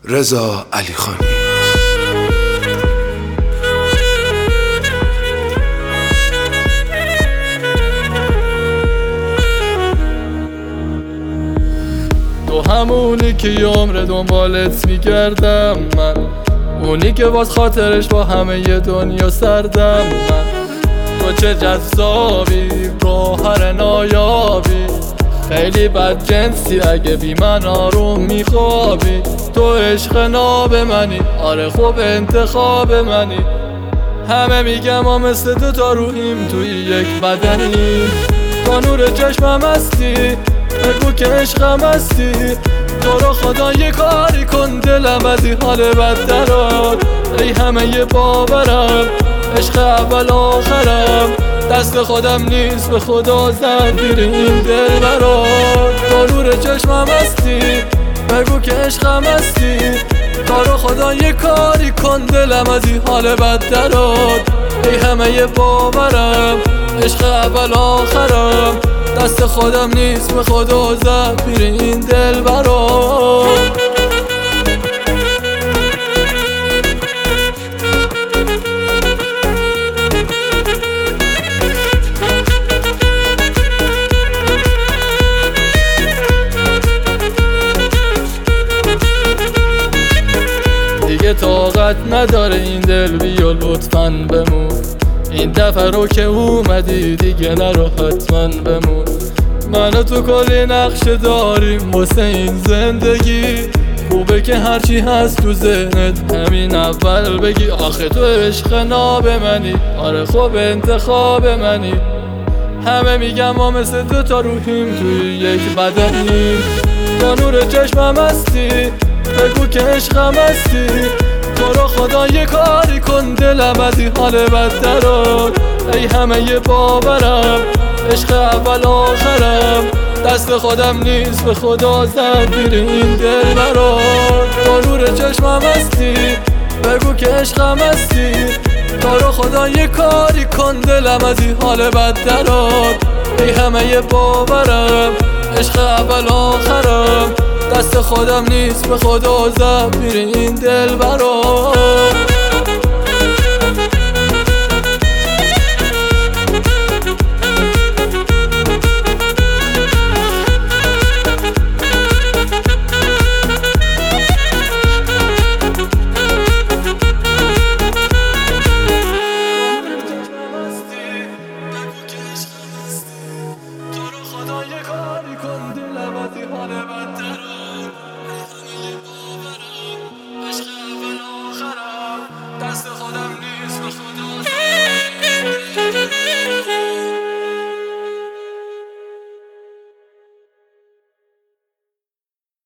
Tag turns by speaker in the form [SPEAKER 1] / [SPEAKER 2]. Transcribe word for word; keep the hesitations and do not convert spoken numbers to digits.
[SPEAKER 1] رضا علیخانی.
[SPEAKER 2] تو همونی که یه عمر دنبالت میگردم من، اونی که باز خاطرش با همه ی دنیا سردم من. تو چه جذابی، گوهر نایابی، خیلی بد جنسی اگه بی من آروم میخوابی. تو عشق ناب منی، آره خوب انتخاب منی. همه میگم ما مثل دو تا روحیم توی یک بدنی. تو نور چشمم هستی، بگو که عشقم هستی. تو رو خدا یه کاری کن، دلم از این حال بد دراد. ای همه ی باورم، عشق اول آخرم. دست خودم نیست به خدا زد گیر این دل برات. تو نور چشمم هستی، بگو که عشقم هستی. تو رو خدا یه کاری کن، دلم از این حال بد دراد. ای همه ی باورم، عشق اول آخرم. دست خودم نیست به خدا زد گیر این دل برات. دیگه طاقت نداره این دل، بیا لطفاً بمون. این دفعه رو که اومدی دیگه نرو حتماً بمون. من و تو کلی نقشه داریم واسه این زندگی. خوبه که هرچی هست تو ذهنت همین اول بگی. آخه تو عشق ناب منی، آره خوب انتخاب منی. همه میگم ما مثل دو تا روحیم توی یک بدنی. تو نور چشمم هستی، بگو که عشقم هستی. تو رو خدا یه کاری کن، دلم از این حال بد دراد. ای همه ی باورم، عشق اول آخرم. دست خودم نیست به خدا زد گیر این دل برات. تو نور چشمم هستی، بگو که عشقم هستی. تو رو خدا یه کاری کن، دلم از این حال بد دراد. ای همه ی باورم، عشق اول آخرم. دست خودم نیست به خدا زد گیر این دل برات.